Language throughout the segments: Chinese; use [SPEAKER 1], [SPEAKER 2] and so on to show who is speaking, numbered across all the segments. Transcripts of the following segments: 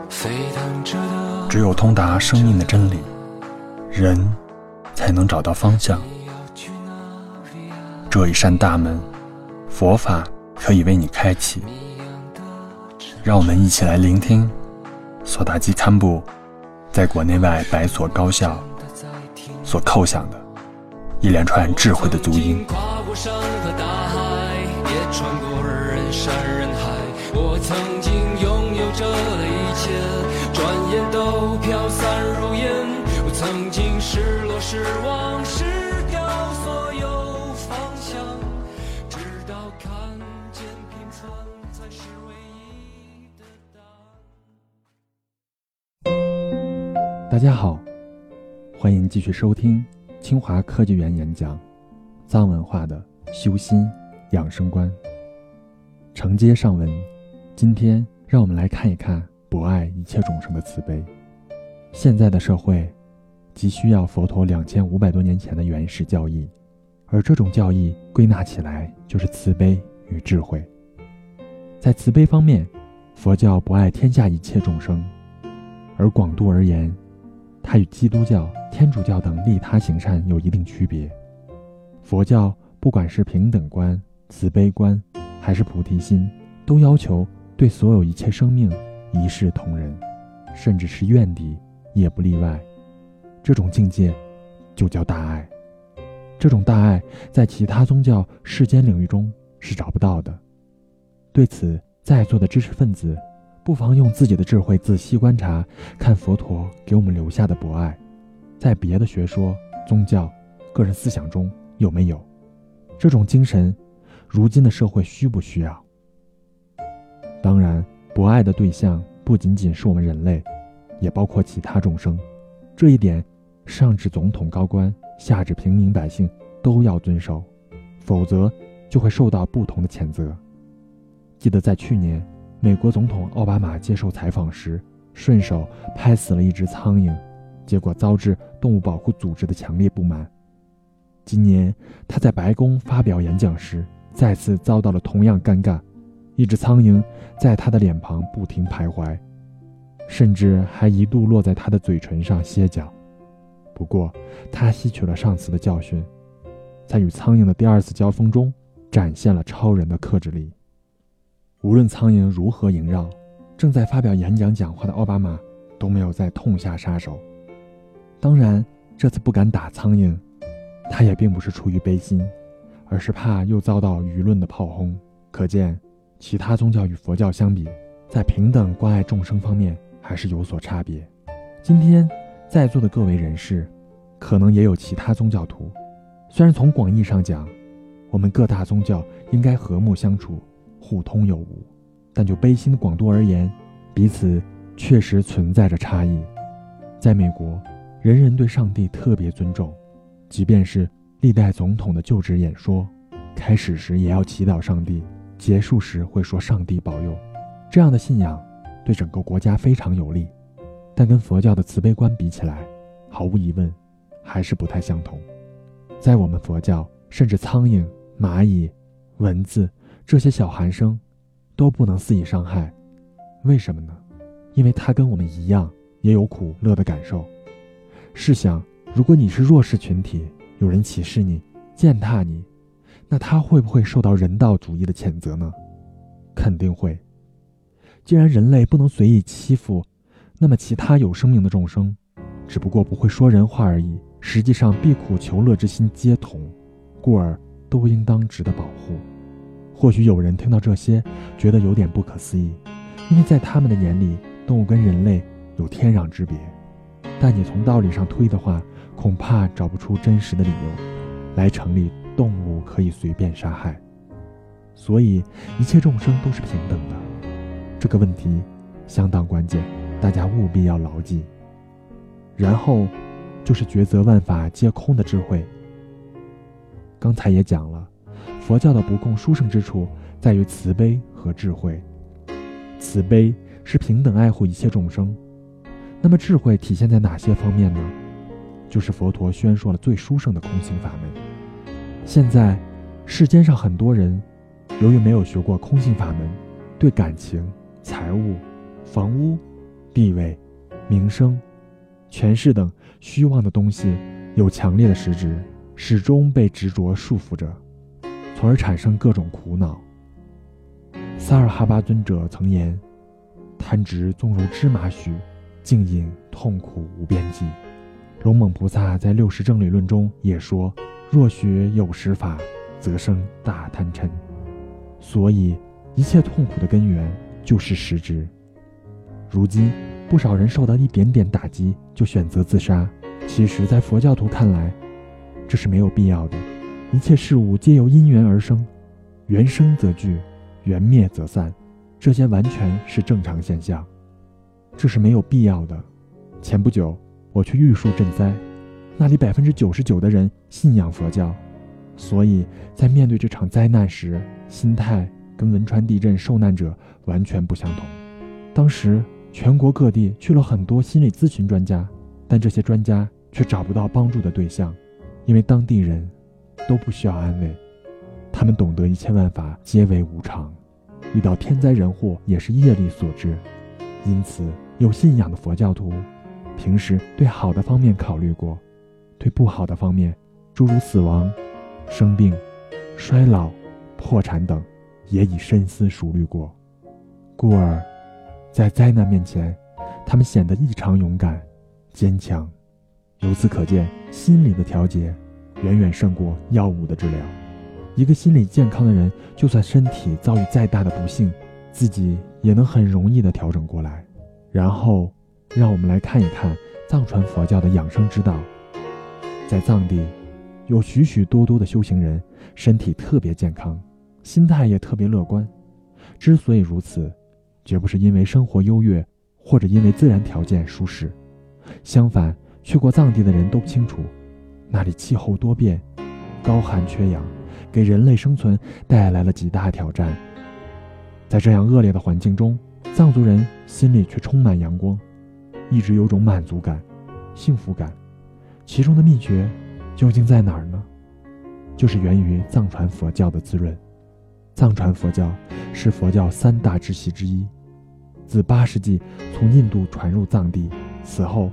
[SPEAKER 1] 只有通达生命的真理，人才能找到方向。这一扇大门，佛法可以为你开启。让我们一起来聆听索达基堪布在国内外百所高校所叩响的一连串智慧的足音。
[SPEAKER 2] 跨过山和大海，也穿过人山人海，我曾经拥有着的一切，转眼都飘散如烟。我曾经失落失望失掉所有方向，直到看见平凡才是唯一的答案。
[SPEAKER 3] 大家好，欢迎继续收听清华科技园演讲藏文化的修心养生观。承接上文，今天让我们来看一看博爱一切众生的慈悲。现在的社会急需要佛陀2500多年前的原始教义，而这种教义归纳起来就是慈悲与智慧。在慈悲方面，佛教博爱天下一切众生，而广度而言，它与基督教、天主教等利他行善有一定区别。佛教不管是平等观、慈悲观还是菩提心，都要求对所有一切生命一视同仁，甚至是怨敌也不例外。这种境界就叫大爱。这种大爱在其他宗教世间领域中是找不到的。对此，在座的知识分子不妨用自己的智慧仔细观察，看佛陀给我们留下的博爱，在别的学说、宗教、个人思想中有没有？这种精神，如今的社会需不需要？当然，博爱的对象不仅仅是我们人类，也包括其他众生。这一点，上至总统高官，下至平民百姓都要遵守，否则就会受到不同的谴责。记得在去年，美国总统奥巴马接受采访时，顺手拍死了一只苍蝇，结果遭致动物保护组织的强烈不满。今年他在白宫发表演讲时，再次遭到了同样尴尬，一只苍蝇在他的脸庞不停徘徊，甚至还一度落在他的嘴唇上歇脚。不过他吸取了上次的教训，在与苍蝇的第二次交锋中展现了超人的克制力。无论苍蝇如何萦绕，正在发表演讲话的奥巴马都没有再痛下杀手。当然，这次不敢打苍蝇，他也并不是出于悲心，而是怕又遭到舆论的炮轰。可见，其他宗教与佛教相比，在平等关爱众生方面还是有所差别。今天在座的各位人士，可能也有其他宗教徒。虽然从广义上讲，我们各大宗教应该和睦相处，互通有无，但就悲心的广度而言，彼此确实存在着差异。在美国，人人对上帝特别尊重，即便是历代总统的就职演说，开始时也要祈祷上帝，结束时会说上帝保佑。这样的信仰对整个国家非常有利，但跟佛教的慈悲观比起来，毫无疑问还是不太相同。在我们佛教，甚至苍蝇、蚂蚁、蚊子这些小寒生都不能肆意伤害。为什么呢？因为它跟我们一样，也有苦乐的感受。试想，如果你是弱势群体，有人歧视你、践踏你，那他会不会受到人道主义的谴责呢？肯定会。既然人类不能随意欺负，那么其他有生命的众生，只不过不会说人话而已，实际上避苦求乐之心皆同，故而都应当值得保护。或许有人听到这些觉得有点不可思议，因为在他们的眼里，动物跟人类有天壤之别。但你从道理上推的话，恐怕找不出真实的理由来成立动物可以随便杀害。所以一切众生都是平等的，这个问题相当关键，大家务必要牢记。然后就是抉择万法皆空的智慧。刚才也讲了，佛教的不共殊胜之处在于慈悲和智慧。慈悲是平等爱护一切众生，那么智慧体现在哪些方面呢？就是佛陀宣说了最殊胜的空性法门。现在世间上很多人由于没有学过空性法门，对感情、财务、房屋、 地位、名声、权势等虚妄的东西有强烈的实质，始终被执着束缚着，从而产生各种苦恼。萨尔哈巴尊者曾言，贪执纵如芝麻须，静饮痛苦无边际。龙猛菩萨在六识正理论中也说，若学有识法，则生大贪嗔。所以一切痛苦的根源就是实执。如今不少人受到一点点打击就选择自杀，其实在佛教徒看来，这是没有必要的。一切事物皆由因缘而生，缘生则聚，缘灭则散，这些完全是正常现象，这是没有必要的。前不久我去玉树赈灾，那里99%的人信仰佛教，所以在面对这场灾难时，心态跟汶川地震受难者完全不相同。当时全国各地去了很多心理咨询专家，但这些专家却找不到帮助的对象，因为当地人都不需要安慰，他们懂得一切万法皆为无常，遇到天灾人祸也是业力所致。因此有信仰的佛教徒平时对好的方面考虑过，对不好的方面，诸如死亡、生病、衰老、破产等，也已深思熟虑过。故而在灾难面前，他们显得异常勇敢、坚强。由此可见，心理的调节远远胜过药物的治疗。一个心理健康的人，就算身体遭遇再大的不幸，自己也能很容易地调整过来。然后让我们来看一看藏传佛教的养生之道。在藏地有许许多多的修行人，身体特别健康，心态也特别乐观。之所以如此，绝不是因为生活优越，或者因为自然条件舒适。相反，去过藏地的人都清楚，那里气候多变，高寒缺氧，给人类生存带来了极大挑战。在这样恶劣的环境中，藏族人心里却充满阳光，一直有种满足感、幸福感。其中的秘诀究竟在哪儿呢？就是源于藏传佛教的滋润。藏传佛教是佛教3大支系之一，自8世纪从印度传入藏地，此后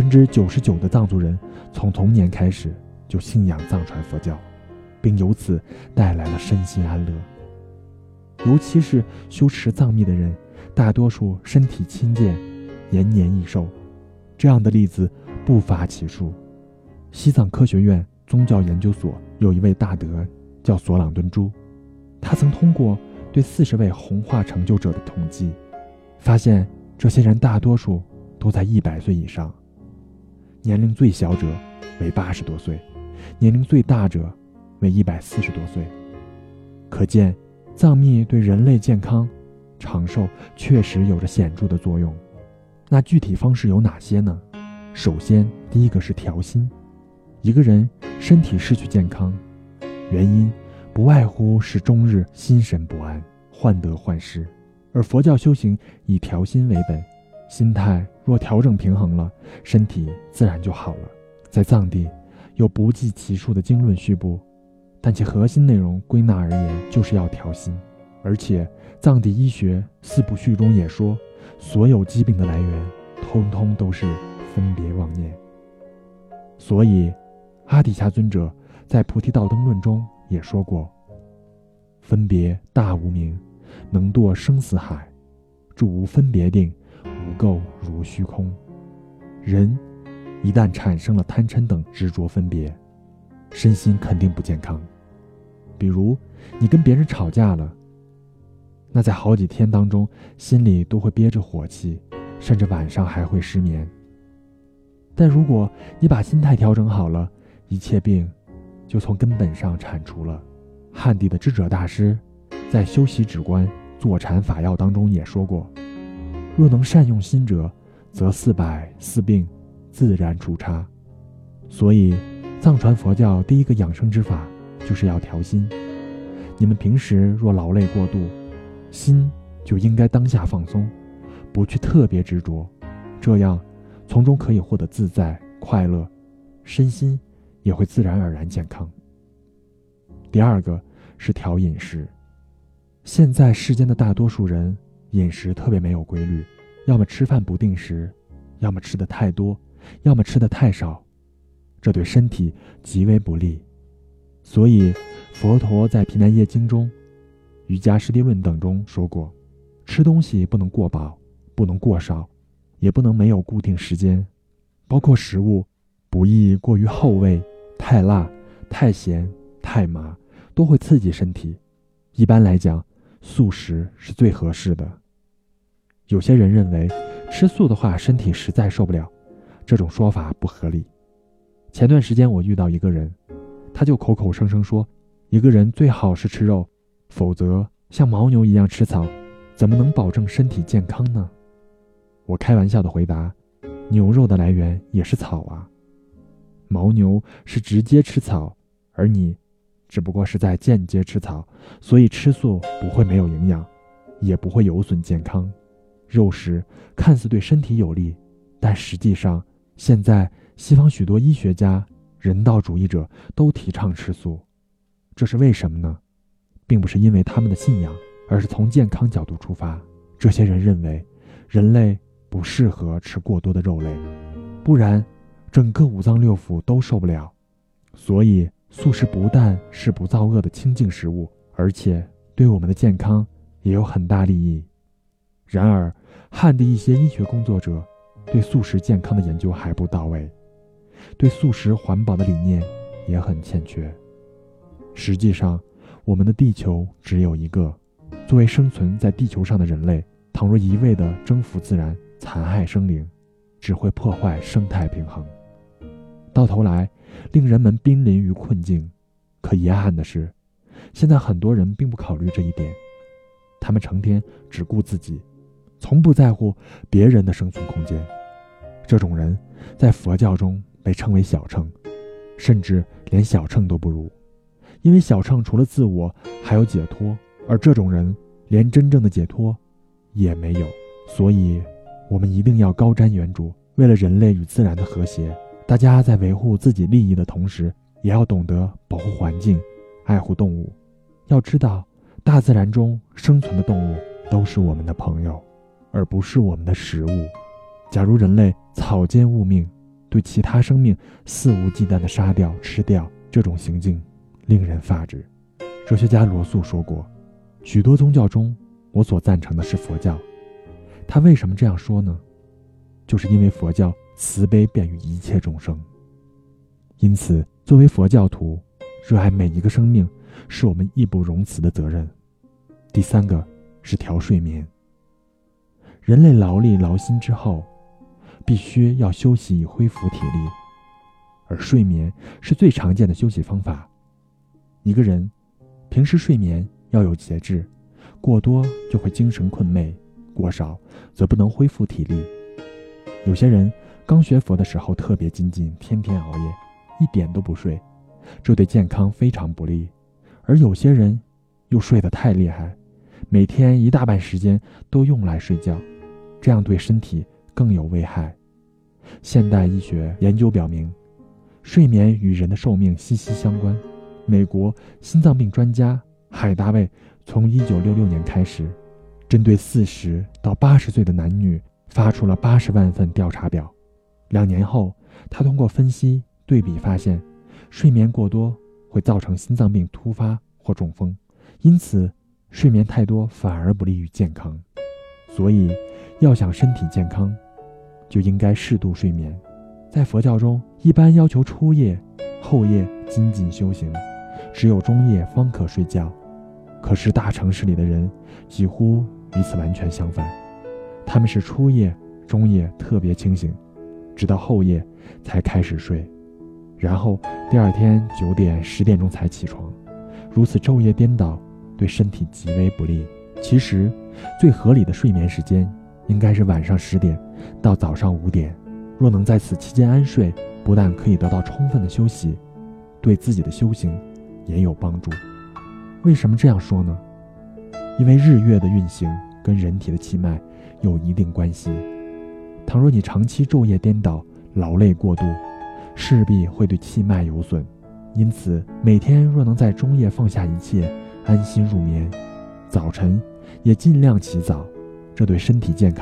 [SPEAKER 3] 99%的藏族人从童年开始就信仰藏传佛教，并由此带来了身心安乐。尤其是修持藏密的人，大多数身体轻健，延年益寿，这样的例子不乏其数。西藏科学院宗教研究所有一位大德叫索朗敦珠，他曾通过对40位红化成就者的统计，发现这些人大多数都在100岁以上，年龄最小者为80多岁，年龄最大者为140多岁。可见藏密对人类健康长寿确实有着显著的作用。那具体方式有哪些呢？首先，第一个是调心。一个人身体失去健康，原因不外乎是终日心神不安，患得患失。而佛教修行以调心为本，心态若调整平衡了，身体自然就好了。在藏地有不计其数的经论序部，但其核心内容归纳而言就是要调心。而且藏地医学4部序中也说，所有疾病的来源通通都是分别妄念。所以阿底峡尊者在菩提道灯论中也说过，分别大无明，能堕生死海，住无分别定，无垢如虚空。人一旦产生了贪嗔等执着分别，身心肯定不健康。比如你跟别人吵架了，那在好几天当中心里都会憋着火气，甚至晚上还会失眠。但如果你把心态调整好了，一切病就从根本上铲除了。汉地的智者大师在修习止观坐禅法要当中也说过，若能善用心者，则400病自然除差。所以藏传佛教第一个养生之法就是要调心。你们平时若劳累过度，心就应该当下放松，不去特别执着，这样从中可以获得自在快乐，身心也会自然而然健康。第二个是调饮食。现在世间的大多数人饮食特别没有规律， 要么吃饭不定时，要么吃得太多，要么吃得太少，这对身体极为不利。所以佛陀在《毗南耶经》中、瑜伽师地论等中说过，吃东西不能过饱，不能过少，也不能没有固定时间，包括食物不宜过于厚味，太辣、太咸、太麻都会刺激身体。一般来讲，素食是最合适的。有些人认为吃素的话身体实在受不了，这种说法不合理。前段时间我遇到一个人，他就口口声声说一个人最好是吃肉，否则像牦牛一样吃草，怎么能保证身体健康呢？我开玩笑地回答，牛肉的来源也是草啊，牦牛是直接吃草，而你只不过是在间接吃草，所以吃素不会没有营养，也不会有损健康。肉食看似对身体有利，但实际上现在西方许多医学家、人道主义者都提倡吃素，这是为什么呢？并不是因为他们的信仰，而是从健康角度出发。这些人认为人类不适合吃过多的肉类，不然整个五脏六腑都受不了。所以素食不但是不造恶的清净食物，而且对我们的健康也有很大利益。然而汉的一些医学工作者对素食健康的研究还不到位，对素食环保的理念也很欠缺。实际上我们的地球只有一个，作为生存在地球上的人类，倘若一味地征服自然，残害生灵，只会破坏生态平衡，到头来令人们濒临于困境。可遗憾的是，现在很多人并不考虑这一点，他们成天只顾自己，从不在乎别人的生存空间。这种人在佛教中被称为小乘，甚至连小乘都不如，因为小乘除了自我还有解脱，而这种人连真正的解脱也没有。所以我们一定要高瞻远瞩，为了人类与自然的和谐，大家在维护自己利益的同时，也要懂得保护环境，爱护动物。要知道，大自然中生存的动物都是我们的朋友，而不是我们的食物。假如人类草菅物命，对其他生命肆无忌惮地杀掉、吃掉，这种行径令人发指。哲学家罗素说过，许多宗教中，我所赞成的是佛教。他为什么这样说呢？就是因为佛教慈悲便于一切众生。因此，作为佛教徒，热爱每一个生命是我们义不容辞的责任。第三个是调睡眠。人类劳力劳心之后，必须要休息以恢复体力，而睡眠是最常见的休息方法。一个人平时睡眠要有节制，过多就会精神困昧，过少则不能恢复体力。有些人刚学佛的时候特别精进，天天熬夜，一点都不睡，这对健康非常不利。而有些人又睡得太厉害，每天一大半时间都用来睡觉，这样对身体更有危害。现代医学研究表明，睡眠与人的寿命息息相关。美国心脏病专家海大卫从1966年开始，针对40到80岁的男女发出了80万份调查表。2年后，他通过分析对比发现，睡眠过多会造成心脏病突发或中风，因此睡眠太多反而不利于健康。所以要想身体健康，就应该适度睡眠。在佛教中，一般要求初夜、后夜精进修行，只有中夜方可睡觉。可是大城市里的人几乎与此完全相反，他们是初夜、中夜特别清醒，直到后夜才开始睡，然后第二天9点、10点钟才起床，如此昼夜颠倒，对身体极为不利。其实最合理的睡眠时间应该是晚上10点到早上5点，若能在此期间安睡，不但可以得到充分的休息，对自己的修行也有帮助。为什么这样说呢？因为日月的运行跟人体的气脉有一定关系。倘若你长期昼夜颠倒，劳累过度，势必会对气脉有损。因此每天若能在中夜放下一切，安心入眠，早晨也尽量起早，这对身体健康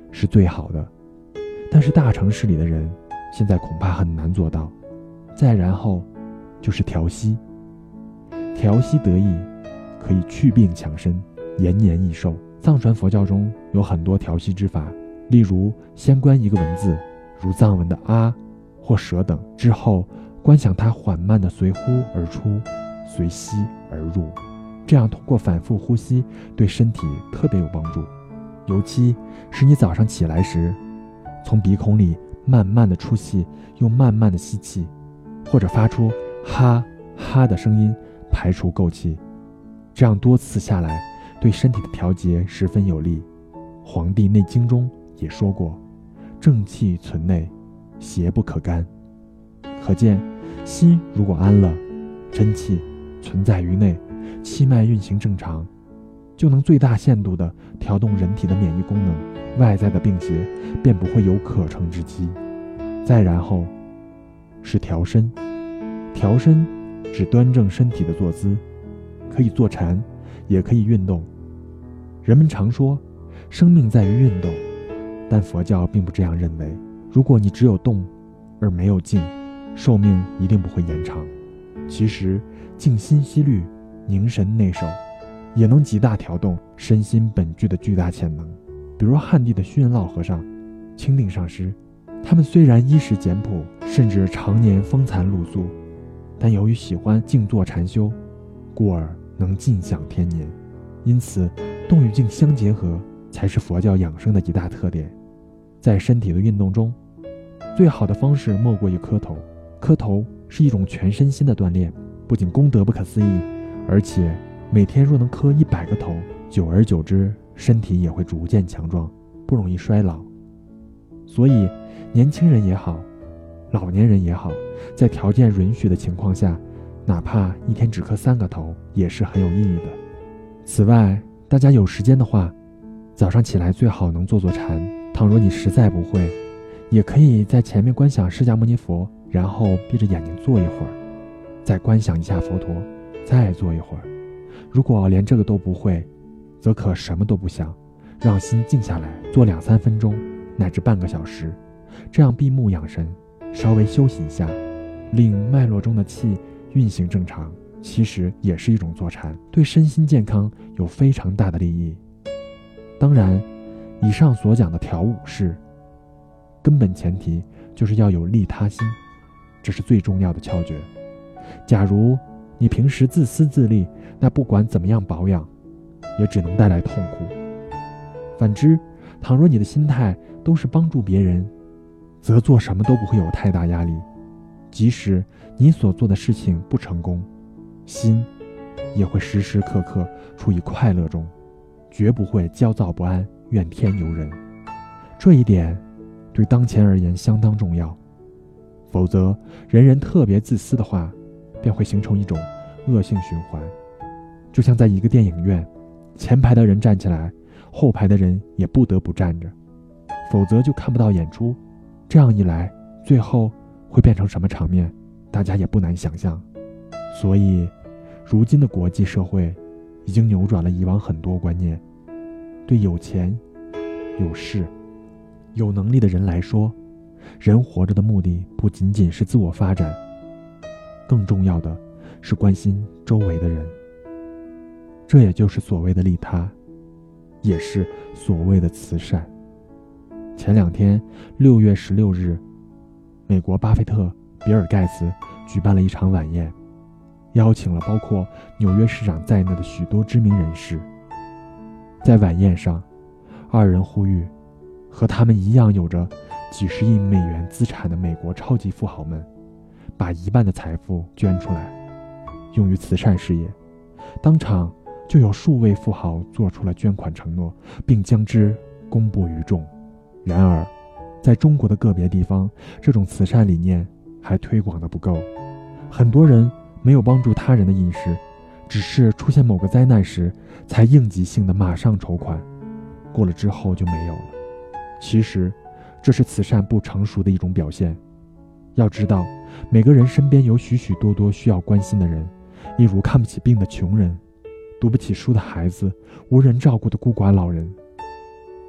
[SPEAKER 3] 是最好的，但是大城市里的人现在恐怕很难做到。再然后就是调息，调息得意，可以去病强身，延年益寿。藏传佛教中有很多调息之法，例如先观一个文字，如藏文的啊或舍等，之后观想它缓慢地随呼而出，随吸而入，这样通过反复呼吸对身体特别有帮助。尤其是你早上起来时，从鼻孔里慢慢地出气，又慢慢地吸气，或者发出哈哈的声音排除垢气，这样多次下来对身体的调节十分有利。黄帝内经中也说过，正气存内，邪不可干。可见心如果安了，真气存在于内，气脉运行正常，就能最大限度地调动人体的免疫功能，外在的病邪便不会有可乘之机。再然后是调身，调身指端正身体的坐姿，可以坐禅，也可以运动。人们常说生命在于运动，但佛教并不这样认为。如果你只有动而没有静，寿命一定不会延长。其实静心息虑，凝神内守，也能极大调动身心本具的巨大潜能。比如汉地的虚云老和尚、清定上师，他们虽然衣食简朴，甚至常年风餐露宿，但由于喜欢静坐禅修，故而能尽享天年。因此动与静相结合才是佛教养生的一大特点。在身体的运动中，最好的方式莫过于磕头。磕头是一种全身心的锻炼，不仅功德不可思议，而且每天若能磕100个头，久而久之身体也会逐渐强壮，不容易衰老。所以年轻人也好，老年人也好，在条件允许的情况下，哪怕一天只磕3个头也是很有意义的。此外，大家有时间的话，早上起来最好能坐坐禅，倘若你实在不会，也可以在前面观想释迦牟尼佛，然后闭着眼睛坐一会儿，再观想一下佛陀，再坐一会儿。如果连这个都不会，则可什么都不想，让心静下来，做2-3分钟乃至半个小时，这样闭目养神，稍微休息一下，令脉络中的气运行正常，其实也是一种坐禅，对身心健康有非常大的利益。当然，以上所讲的调五事，根本前提就是要有利他心，这是最重要的窍诀。假如你平时自私自利，那不管怎么样保养，也只能带来痛苦。反之，倘若你的心态都是帮助别人，则做什么都不会有太大压力。即使你所做的事情不成功，心也会时时刻刻处于快乐中，绝不会焦躁不安，怨天尤人。这一点对当前而言相当重要，否则人人特别自私的话，便会形成一种恶性循环。就像在一个电影院，前排的人站起来，后排的人也不得不站着，否则就看不到演出。这样一来，最后会变成什么场面，大家也不难想象。所以如今的国际社会已经扭转了以往很多观念，对有钱、有势、有能力的人来说，人活着的目的不仅仅是自我发展，更重要的是关心周围的人。这也就是所谓的利他，也是所谓的慈善。前2天6月16日，美国巴菲特比尔盖茨举办了一场晚宴，邀请了包括纽约市长在内的许多知名人士。在晚宴上，二人呼吁和他们一样有着几十亿美元资产的美国超级富豪们，把1半的财富捐出来，用于慈善事业。当场就有数位富豪做出了捐款承诺，并将之公布于众。然而，在中国的个别地方，这种慈善理念还推广的不够，很多人没有帮助他人的意识，只是出现某个灾难时才应急性的马上筹款，过了之后就没有了。其实这是慈善不成熟的一种表现。要知道，每个人身边有许许多多需要关心的人，例如看不起病的穷人，读不起书的孩子，无人照顾的孤寡老人。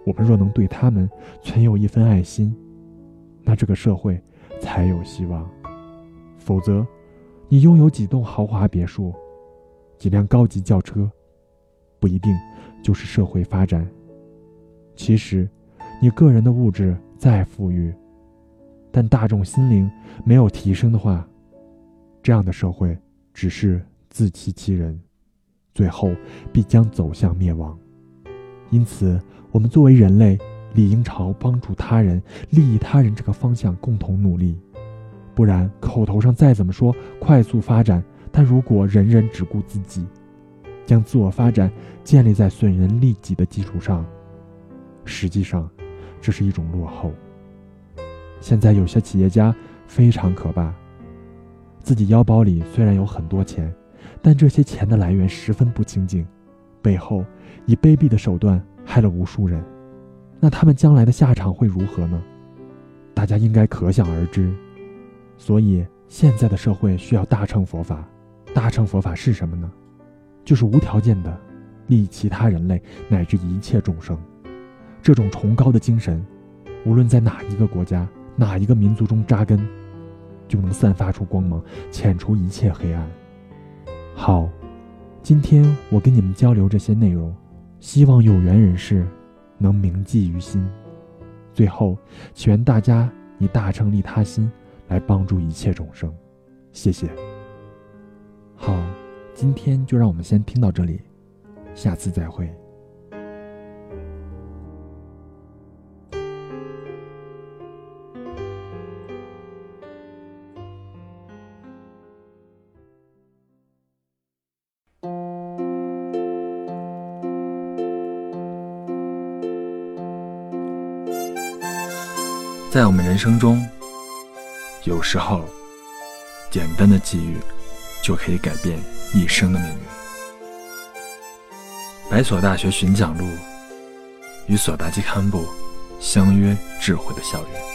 [SPEAKER 3] 我们若能对他们存有一份爱心，那这个社会才有希望。否则，你拥有几栋豪华别墅，几辆高级轿车，不一定就是社会发展。其实，你个人的物质再富裕，但大众心灵没有提升的话，这样的社会只是自欺欺人，最后必将走向灭亡。因此，我们作为人类，理应朝帮助他人、利益他人这个方向共同努力。不然，口头上再怎么说快速发展，但如果人人只顾自己，将自我发展建立在损人利己的基础上，实际上这是一种落后。现在有些企业家非常可怕，自己腰包里虽然有很多钱，但这些钱的来源十分不清净，背后以卑鄙的手段害了无数人。那他们将来的下场会如何呢？大家应该可想而知。所以现在的社会需要大乘佛法。大乘佛法是什么呢？就是无条件的利益其他人类乃至一切众生。这种崇高的精神，无论在哪一个国家、哪一个民族中扎根，就能散发出光芒，遣除一切黑暗。好，今天我跟你们交流这些内容，希望有缘人士能铭记于心。最后，祈愿大家以大乘利他心来帮助一切众生。谢谢。好，今天就让我们先听到这里，下次再会。
[SPEAKER 1] 在我们人生中，有时候简单的际遇就可以改变一生的命运。白所大学寻讲录与索达基堪布相约智慧的校园。